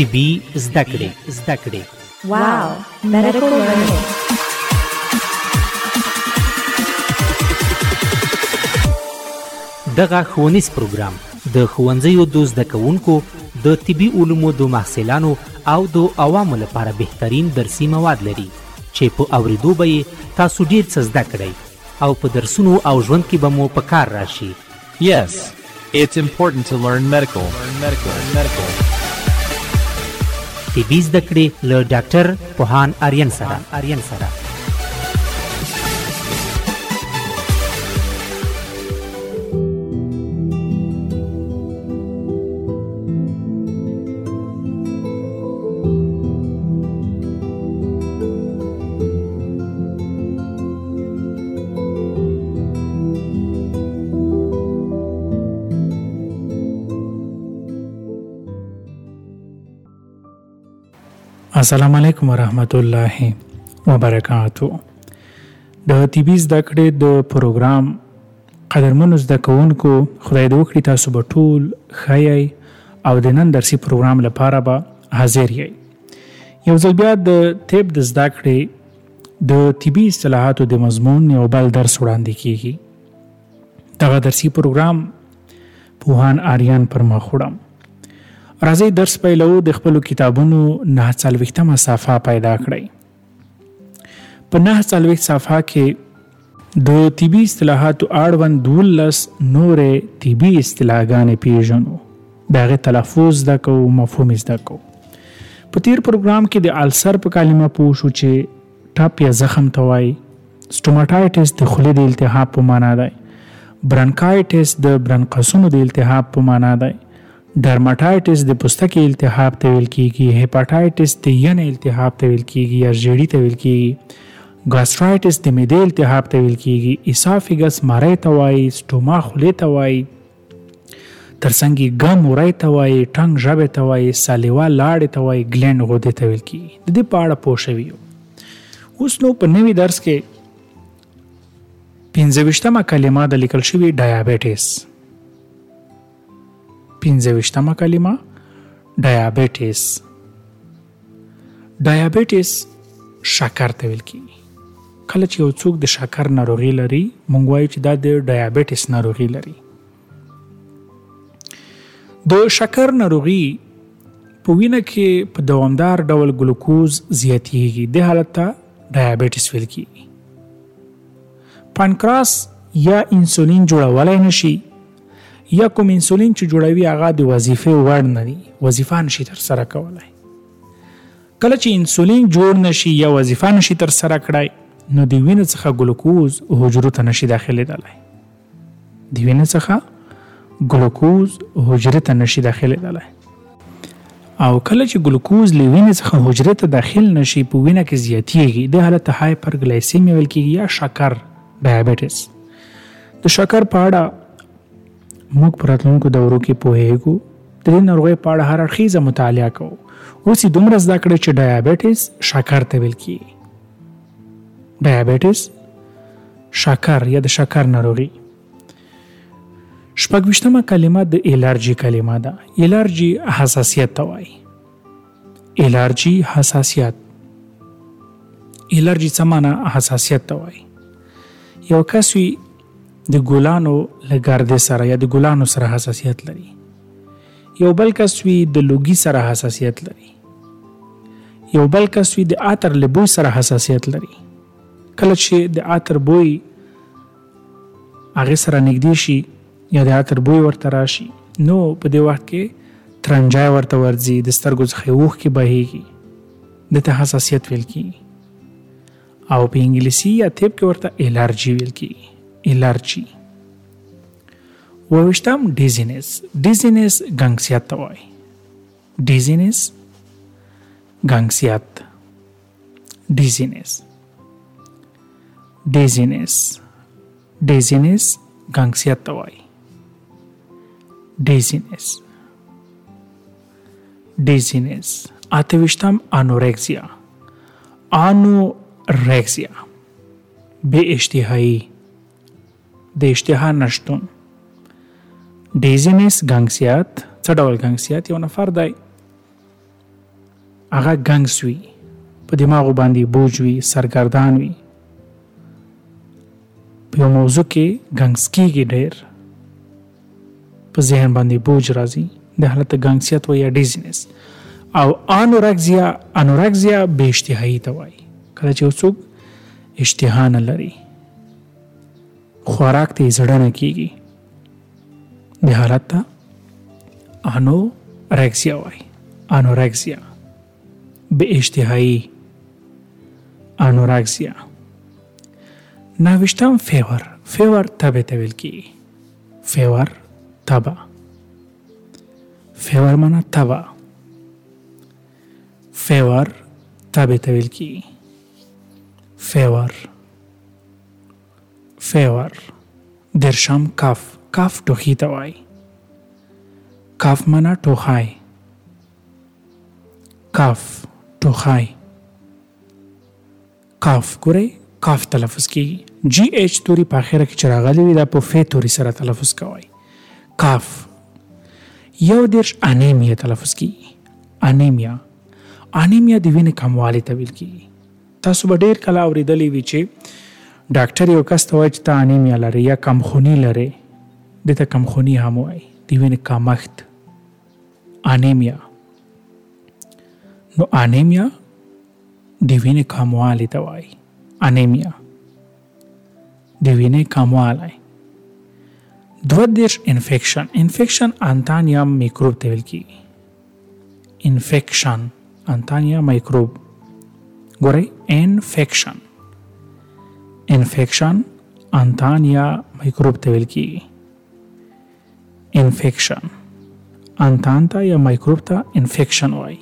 طبي زده کړې. Wow, medical learning. دغه ښوونیز پروګرام د ښوونځیو د زده کوونکو د طبي علومو د محصلانو او د عوامو لپاره بهترین درسي مواد لري چې په اوریدو به یې تاسو ډیر څه زده کړئ او په درسونو او ژوند کې به مو په کار راشي. Yes, it's important to learn medical. طبي زده کړې له ډاکټر پوهان آریان سره. السلام علیکم ورحمت الله وبرکاتو. د طبي زده کړې د پروګرام قدرمنو زده کوونکو، خدای دې وکړي تاسو به ټول ښه یئ او د نن درسي پروګرام لپاره به حاضر یئ. یو ځل بیا د طب د زده کړې د طبي اصطلاحاتو د مضمون یو بل درس وړاندې کیږي. دغه درسي پروګرام پوهان آریان پر مخ وړم. راځئ درس پیلو. د خپلو کتابونو 49 صفحه پیدا کړئ. په 49 صفحه کې د طبي اصطلاحاتو اړوند 12 نورې طبي اصطلاحګانې پیژنو. د هغې تلفظ زده کوو، مفهوم زده کوو. په تیر پروګرام کې د السر په کلمه پوه شو چې ټپ یا زخم ته وایي. سټوماټایټس د خولې د التهاب په معنا دی. برانکایټس د برانقسونو د التهاب په معنا دی. ډرماټایټس د پوستکي التهاب ته ویل کیږي. هپاټایټس د ینې التهاب ته ویل کیږي یا ژیړي ته ویل کیږي. ګاسټرایټس د معدې التهاب ته ویل کیږي. اسافیګس مری ته وایي. سټوما خولې ته وایي. ترڅنګ ګم وری ته وایي. ټنګ ژبې ته وایي. سالیوا لاړې ته وایي. ګلینډ غدې ته ویل کیږي. د دې په اړه پوه شوي یو. اوس نو په نوي درس کې 25مه کلمه د لیکل شوي ډایابیټس. 25مه کلمه ډایابیټس. ډایابیټس شکر ته ویل کیږي. کله چې یو څوک د شکر ناروغي لري، موږ وایو چې دا د ډایابیټس ناروغي لري. د شکر ناروغي په وینه کې په دوامدار ډول ګلوکوز زیاتیږي. د حالت ته ډایابیټس ویل کیږي. پانکراس یا انسولین جوړولای نشي، یا کوم انسولین چې جوړوي هغه د وظیفې وړ نه دي، وظیفه نشي تر سره کولای. کله چې انسولین جوړ نشي یا وظیفه نشي تر سره کړای، نو د وینې څخه ګلوکوز حجرو ته نشي داخلېدلی. د وینې څخه ګلوکوز حجرې ته نشي داخلېدلی. او کله چې ګلوکوز له وینې څخه حجرې ته داخل نشي، په وینه کې زیاتیږي. د حالت ته هایپرګلایسیمیا ویل کیږي یا شکر ډایابیټس. د شکر په اړه موږ په راتلونکو دورو کې پوهیږو. د دې ناروغۍ په اړه هر اړخیزه مطالعه کوو. اوس یې دومره زده کړئ چې ډایابیټس شکر ته ویل کیږي. ډایابیټس شکر یا د شکر ناروغي. 26مه کلمه د الرجي کلمه ده. الرجي حساسیت ته وایي. الرجي حساسیت. الرجي څه معنا؟ حساسیت ته وایي. یو کس وي د ګلانو له ګردې سره یا د ګلانو سره حساسیت لري. یو بل کس وي د لوګي سره حساسیت لري. یو بل کس وي د عطر له بوی سره حساسیت لري. کله چې د عطر بوی هغې سره نږدې شي یا د عطر بوی ورته راشي، نو په دې وخت کې ترنجای ورته ورځي، د سترګو څخه اوښکې بهیږي. دته حساسیت ویل کیږي. او په انګلیسي یا طب کې ورته الرجي ویل کیږي. الرجي. 28م ډیزینس. ډیزینس ګنګسیت ته وایي. ډیزینس ګنګسیت. ډیزینس. ډیزینس. ډیزینس ګنګسیت ته وایي. ډیزینس. ډیزینس. 28م انورکسیا. انورکسیا بې اشتهایي، د اشتها نشتون. ډیزینس ګنګسیت. څه ډول ګنګسیت؟ یو نفر دی هغه ګنګس وي، په دماغو باندې بوج وي، سرګردان وي، په یو موضوع کې ګنګس کېږي، ډېر په ذهن باندې بوج راځي، د حالت ګنګسیت و یا ډیزینس. او انوراکزیا بې اشتهایي ته وایي، کله چې یو څوک اشتها نه لري، خوراک ته یې زړه نه کېږي، د حالت ته انوریکزیا وایي. انوریکزیا بې اشتهایي، انوریکزیا. 29 فیور تبې ته ویل کېږي. فیور تبه، فیور معنا تبه، فیور تبې ته ویل کېږي. فیور. 30 کاف ټوخي ته وایي. کاف معنا ټوخی، کاف ټوخی. کاف ګورئ کاف تلفظ کېږي، جی ایچ توري په اخره کې چې راغلی وي دا په فی توري سره تلفظ کوئ. کاف. 31 انیمیا تلفظ کېږي. انیمیا د وینې کموالی ته ویل کېږي. تاسو به ډېر کله اورېدلی وي چې ډاکټر یو کس ته وایي چې ته انیمیا لرې یا کمخوني لرې، دې ته کمخوني هم وایي، د وینې کمښت، انیمیا. نو انیمیا د وینې کموالی ته وایي. انیمیا د وینې کموالی. 32 انفیکشن انتانیا میکروب ته ویل کېږي. انفیکشن انتانیا میکروب. ګورئ انفیکشن انتانیا میکروب ته ویل کېږي. انفیکشن انتان ته یا میکروب ته انفیکشن وایي.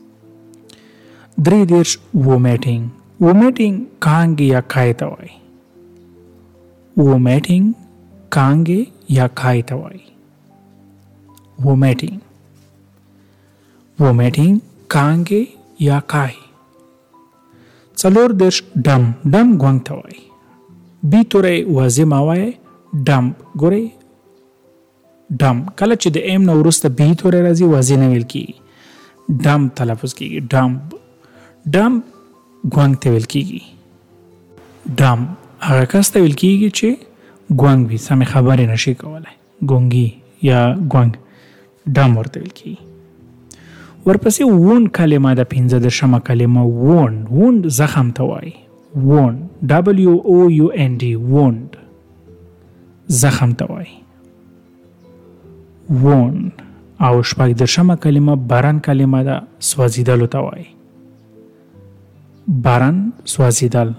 33 وومیټینګ کانګې یا کای ته وایي. وومیټینګ کانګې یا کای ته وایي. وومیټینګ کانګې یا کای. 34 ډم ګونګ ته وایي. بی توری واضح ما وایي. ډم ګورئ ډم کله چې د ایم نه وروسته بی توری راځي واضح نه ویل کېږي، ډم تلفظ کېږي. ډم ګونګ ته ویل کېږي. ډم هغه کس ته ویل کېږي چې ګونګ وي، سمې خبرې نشي کولی، ګونګي یا ګونګ، ډم ورته ویل کېږي. ورپسې ووند کلمه ده، 15 کلمه ووند زخم ته وایي. ووند WOUND ووند زخم ته وایي. ووند. او 16 کلمه برن کلمه ده، سوځېدلو ته وایي. برن سوځېدل.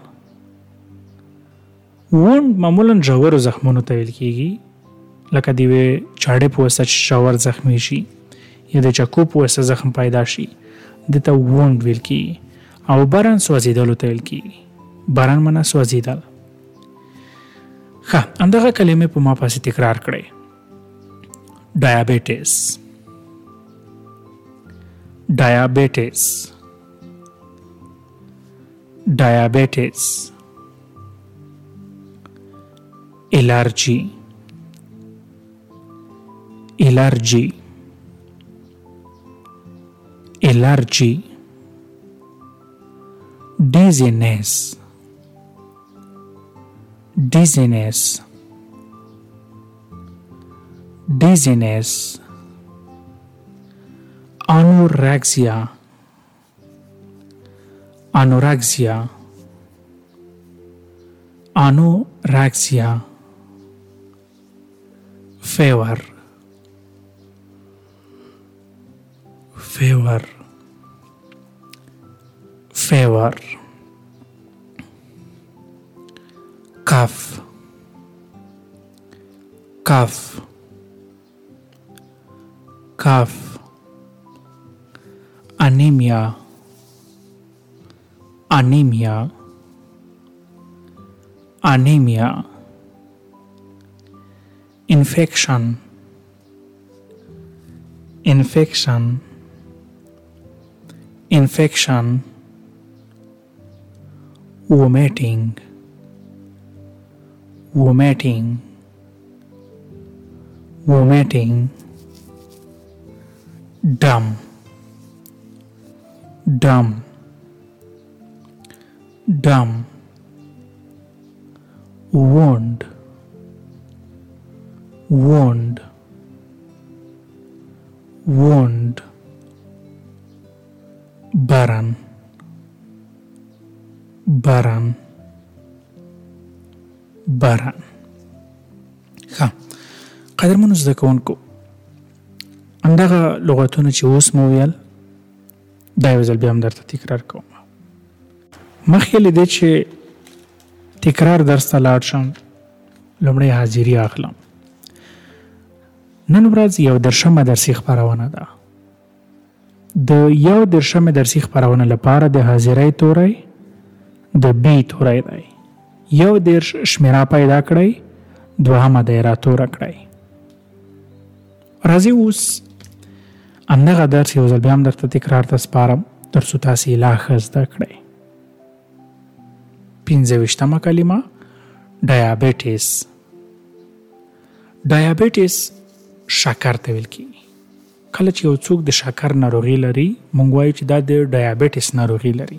ووند معمولا ژورو زخمونو ته ویل کېږي، لکه د یوې چاړې په واسطه چې ژور زخمي شي یا د چکو په واسطه زخم پیدا شي، دې ته ووند ویل کېږي. او برن سوځېدلو ته ویل کېږي. برن معنا سوځېدل. ښه، همدغه کلمې په ما پسې تکرار کړئ. ډایابیټس الرجی dizziness anorexia fever cough anemia infection vomiting ډم ډم وونډ وونډ وونډ باران باران باران. ښه قدرمنو زده کوونکو، همدغه لغتونه چې اوس مو ویل دا یو ځل بیا هم درته تکرار کوم. مخکې له دې چې تکرار درس ته لاړ شم، لومړی حاضري اخلم. نن ورځ 11مه درسي خپرونه ده. د 11مه درسي خپرونه لپاره د حاضرۍ توری د بی توری دی. 11 شمیره پیدا کړئ، 2مه دایره توره کړئ. راځئ اوس همدغه درس یو ځل بیا هم درته تکرار ته سپارم تر څو تاسې یې لا ښه زده کړئ. 25مه کلمه ډایابیټس. ډایابیټس شکر ته ویل کېږي. کله چې یو څوک د شکر ناروغي لري، موږ وایو چې دا د ډایابیټس ناروغي لري.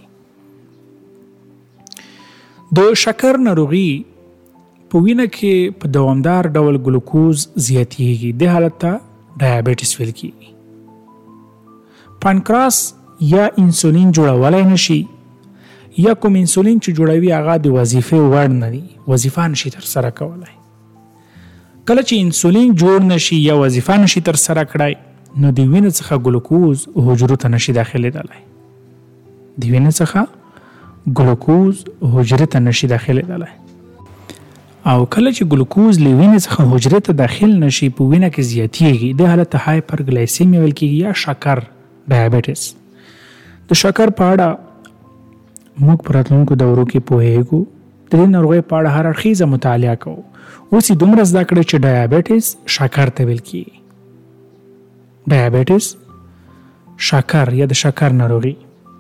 د شکر ناروغي په وینه کې په دوامدار ډول ګلوکوز زیاتیږي. د حالت ته ډایابیټس ویل کېږي. پانکراس یا انسولین جوړولی نشي، یا کوم انسولین چې جوړوي هغه د وظیفې وړ نه دي، وظیفه نشي ترسره کولی. کله چې انسولین جوړ نشي یا وظیفه نشي ترسره کړای، نو د وینې څخه ګلوکوز حجرو ته نشي داخلېدلی. د وینې څخه ګلوکوز حجرې ته نشي داخلېدلی. او کله چې ګلوکوز له وینې څخه حجرې ته داخل نشي، په وینه کې زیاتیږي. د حالت ته هایپرګلایسیمیا ویل کېږي یا شکر ډایابیټس. د شکر په اړه موږ په راتلونکو دورو کې پوهیږو. د دې ناروغۍ په اړه هر اړخیزه مطالعه کوو. اوس یې دومره زده کړئ چې ډایابیټس شکر ته ویل کېږي. ډایابیټس شکر یا د شکر ناروغي.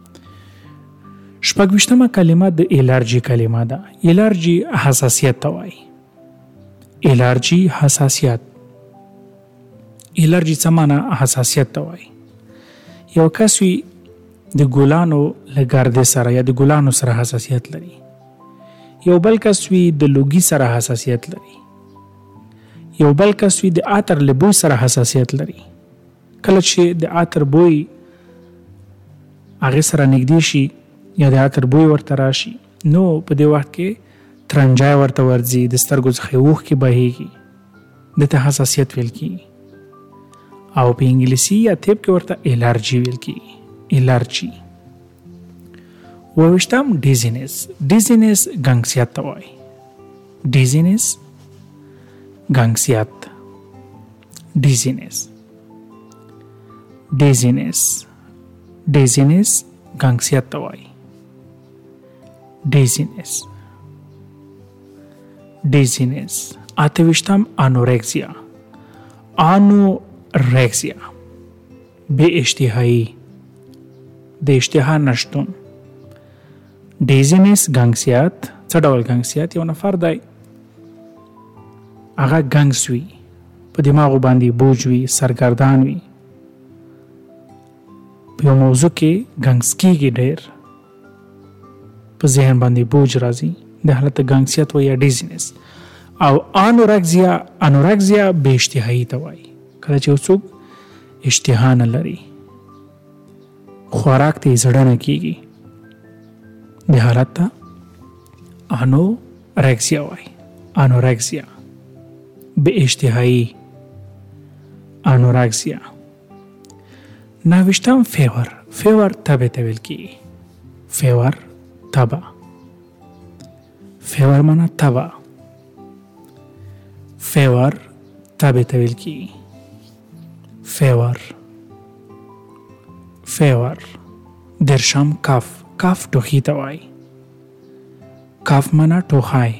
26مه کلمه د الرجی کلمه ده. الرجی حساسیت ته وایي. الرجی حساسیت. الرجی څه معنی؟ حساسیت ته وایي. یو کس وي د ګلانو له ګردې سره یا د ګلانو سره حساسیت لري. یو بل کس وي د لوګي سره حساسیت لري. یو بل کس وي د عطر له بوی سره حساسیت لري. کله چې د عطر بوی هغې سره نږدې شي یا د عطر بوی ورته راشي، نو په دې وخت کې ترنجای ورته ورځي، د سترګو څخه اوښکې بهیږي. دته حساسیت ویل کېږي. او په انګلیسي یا طب کې ورته الرجي ویل کېږي. الرجي. 28م ډیزینس. ډیزینس ګنګسیت ته وایي. ډیزینس ګنګسیت. ډیزینس. ډیزینس. ډیزینس ګنګسیت ته وایي. ډیزینس. ډیزینس. 28م انورکسیا. انورکسیا بې اشتهایي، د اشتها نشتون. ډیزینس ګنګسیت. څه ډول ګنګسیت؟ یو نفر دی هغه ګنګس وي، په دماغو باندې بوج وي، سرګردان وي، په یو موضوع کې ګنګس کېږي، ډېر په ذهن باندې بوج راځي. د حالت ګنګسیت وایي یا ډیزینس. او انورکسیا. انورکسیا بې اشتهایي ته وایي. کله چې یو څوک اشتها نه لري، خوراک ته یې زړه نه کېږي، د حالت ته انورکسیا وایي. انورکسیا بې اشتهایي. انورکسیا. 29م فیور. فیور تبه ته ویل کېږي. فیور تبه. فیور معنی تبه. فیور تبه ته ویل کېږي. فیور. فیور. 30م کف. کف ټوخي ته وایي. کف معنی ټوخی.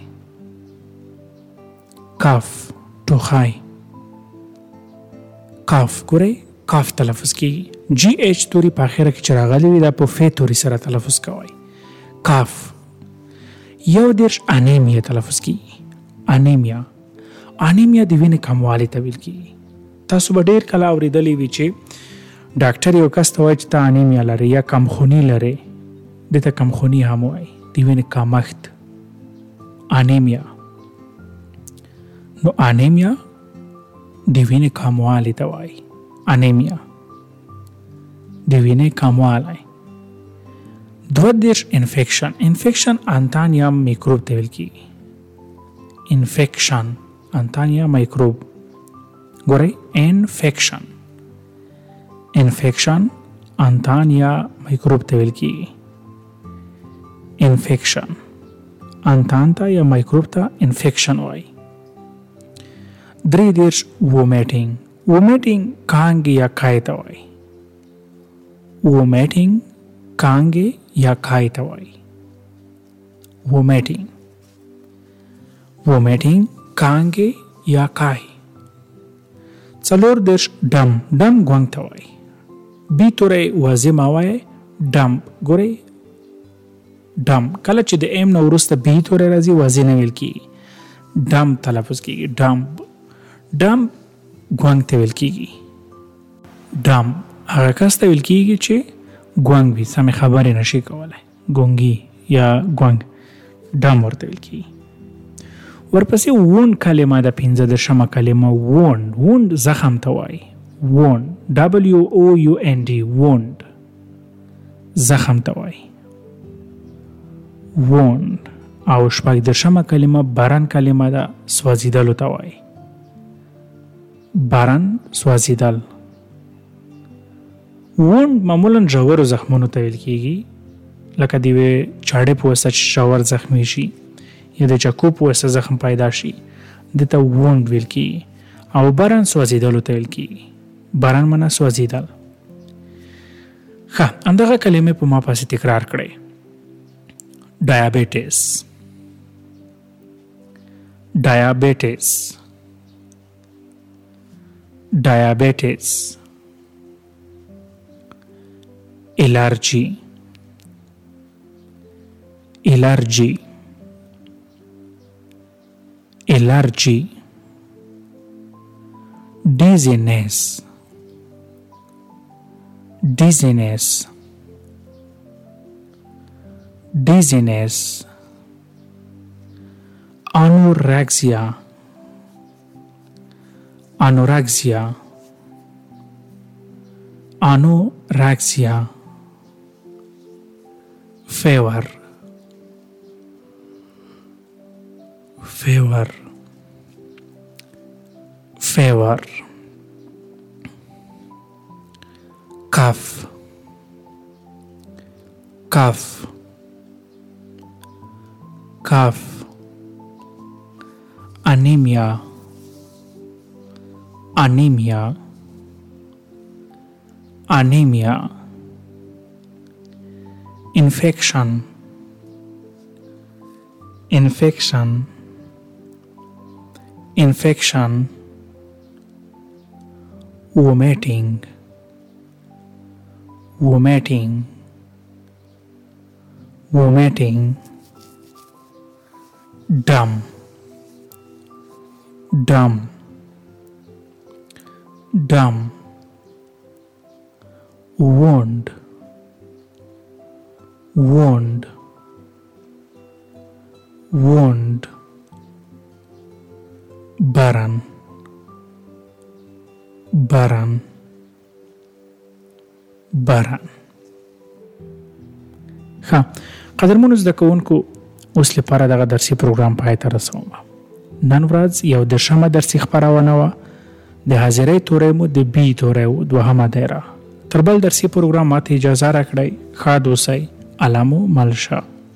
کف ټوخی. کف ګورئ کاف تلفظ کېږي. جی ایچ توري په اخره کې چې راغلی وي دا په فی توري سره تلفظ کوئ. کاف. 31 انیمیا تلفظ کېږي. انیمیا. انیمیا د وینې کموالی ته ویل کېږي. تاسو به ډېر کله اورېدلی وي چې ډاکټر یو کس ته وایي چې ته انیمیا لرې یا کمخوني لرې، دې ته کمخوني هم وایي، د وینې کمښت انیمیا. نو انیمیا د وینې کموالی ته وایي. انیمیا د وینې کموالی. 22 انفیکشن انتان یا میکروب ته ویل کېږي. انفیکشن انتان یا میکروب. ګورئ انفیکشن انتان یا میکروب ته ویل کېږي. انفیکشن انتان ته یا میکروب ته انفیکشن وایي. 23 وومیټینګ کانګې یا کای ته وایي. وومیټینګ کانګې یا کای ته وایي. وومیټینګ کانګې یا کای. 24 ډم ګونګ ته وایي. بی توری واضح ماوایي ډم. ګورئ ډم کله چې د ایم نه وروسته بی توری راځي واضح نه ویل کېږي، ډم تلفظ کېږي. ډم ګونګ ته ویل کېږي. ډم هغه کس ته ویل کېږي چې ګونګ وي، سمې خبرې نشي کولی، ګونګي یا ګونګ، ډم ورته ویل کېږي. ورپسې ووند کلمه ده، 15 کلمه ووند زخم ته وایي. ووند WOUND ووند زخم ته وایي. ووند. او 14 کلمه برن کلمه ده، سوځېدلو ته وایي. برن سوځېدل. ووند معمولا ژورو زخمونو ته ویل کېږي، لکه د یوې چاړې په واسطه چې ژور زخمي شي یا د چاقو په واسطه زخم پیدا شي، دې ته ووند ویل کېږي. او برن سوځېدلو ته ویل کېږي. برن معنا سوځېدل. ښه، همدغه کلمې په ما پسې تکرار کړئ. ډایابیټس الرجی dizziness anorexia fever cough anemia infection vomiting dumb wound burn ښه، قدرمنو زده کوونکو، اوس لپاره دغه درسي پروګرام پای ته رسوم. نن ورځ 11 درسي خپرونه وه. د حاضرۍ توری مو د بي توری و، 2 دایره. تر بل درسي پروګرام ماته اجازه راکړئ. ښاد اوسئ. الله مو مل شه.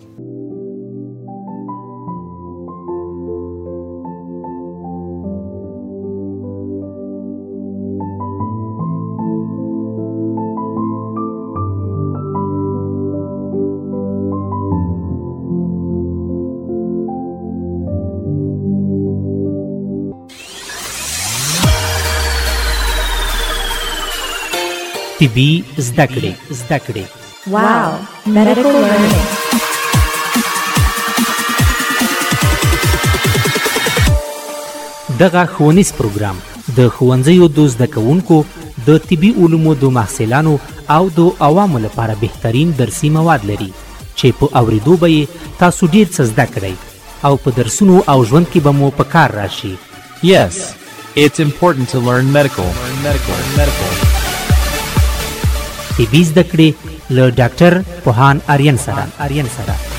طبي زده کړې. Wow, medical learning. دغه ښوونیز پروګرام د ښوونځیو د زده کوونکو د طبي علومو د محصلانو او د عوامو لپاره بهترین درسي مواد لري چې په اوریدو به یې تاسو ډیر څه زده کړئ او په درسونو او ژوند کې به مو په کار راشي. Yes, it's important to learn medical. طبي زده کړې له ډاکټر پوهان آریان سره